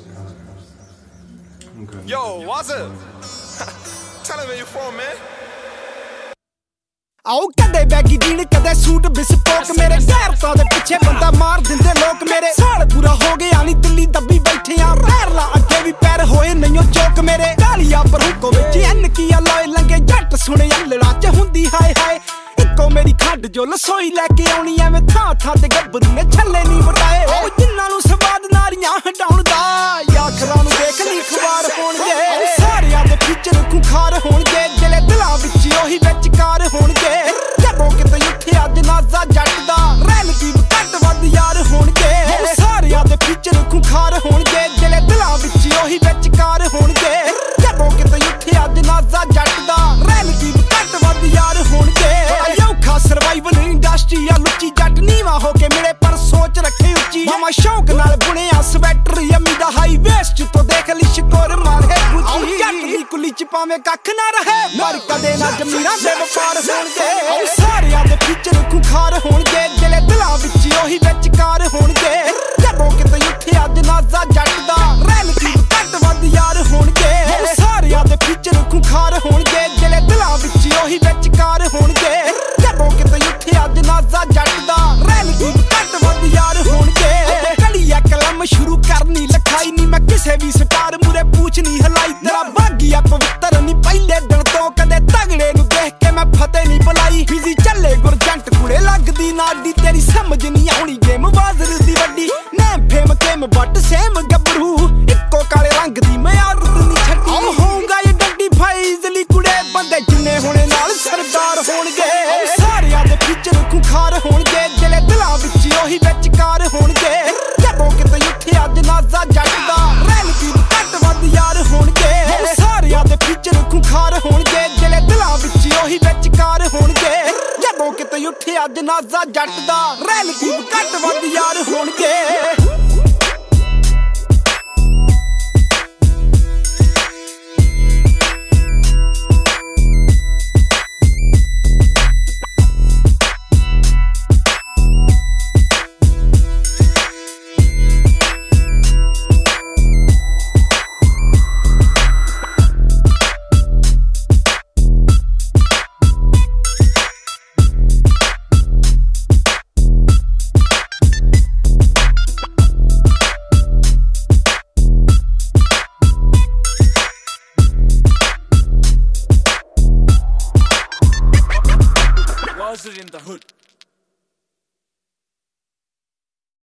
Okay. Yo, what's up? Tell him where you from, man. आओ कदे baggy jean कदे suit bespoke मेरे गैरता दे पिछे बंदा मार दिंदे लोक मेरे साल पूरा हो गया नी दिल्ली दब्बी बैठे आ पैर ला अगे भी पैर होए नहीं चौक मेरे गालियां पर हुको विच एन किया लोए लंगे जट सुने अल्लड़ा च हुंदी हाय हाय इको मेरी खड्ड जो लसोई लेके आउणी एवें थां थां ते गब्बरू ने छल्ले नहीं वटाए ओ जिन्नां नूं सवाद नारियां हटाउण दा याखरां नूं देख ली खबार होणगे सारियां दे फीचर खुखार होणगे जिले दिलां विच ओही विचकार होणगे जदों किते उत्थिया जनाजा जट दा रैलगी घट वध यार होणगे सारियां दे फीचर खुखार होणगे जिले दिलां विच ओही विचकार होणगे जदों किते उत्थिया जनाजा जट दा रैलगी घट वध यार होणगे औखा सर्वाइवल इंडस्ट्री आ लुच्ची जट नीवा होके मिले पर सोच रखे उच्ची मामा शौक नाल बुनिया स्वेटर यम्मी दा हाई वेस्ट तो देख ली शिकोर मारे गुची जट दी कुली च पावे कख ना रहे पर कदे ना जमीरा दे वपार होणगे सारियां दे फीचर खुखार होणगे जिले दिलां विच ओही विचकार होणगे जदों किते उत्थिया जनाजा जट दा रैलगी घट वध यार होणगे सारियां दे फीचर खुखार होणगे जिले दिलां विच ओही विचकार होणगे जदों किते उत्थिया जनाजा जट दा रैलगी घट वध यार होणगे कलिया कलम शुरू करनी लखाई नी मैं किसे भी स्टार मुरे पूछ नहीं हलाई तेरा भागिया पवित्र नहीं पहले दिन तो कदे तगड़े नूं देख के मैं फतेह नहीं बुलाई बिजी चले गुरजंट कुड़े लगदी नाडी तेरी समझ नहीं आउणी गेम बाज़र दी वड्डी name fame came but same गबरू इक्को काले रंग दी मैं आदत नहीं छड्डी ओ होऊंगा ये डंडी फाइजली कुड़े बंदे जिन्ने होने नाल सरदार होणगे सारियां दे फीचर खुखार होणगे जिले दिलां विच ओही विचकार होणगे जदों किते उत्थिया जनाजा जट दा रैलगी घट वध यार होणगे सारियां दे फीचर खुखार होणगे जिले दिलां विच ओही विचकार होणगे जदों किते उत्थिया जनाजा जट दा रैलगी घट वध यार होणगे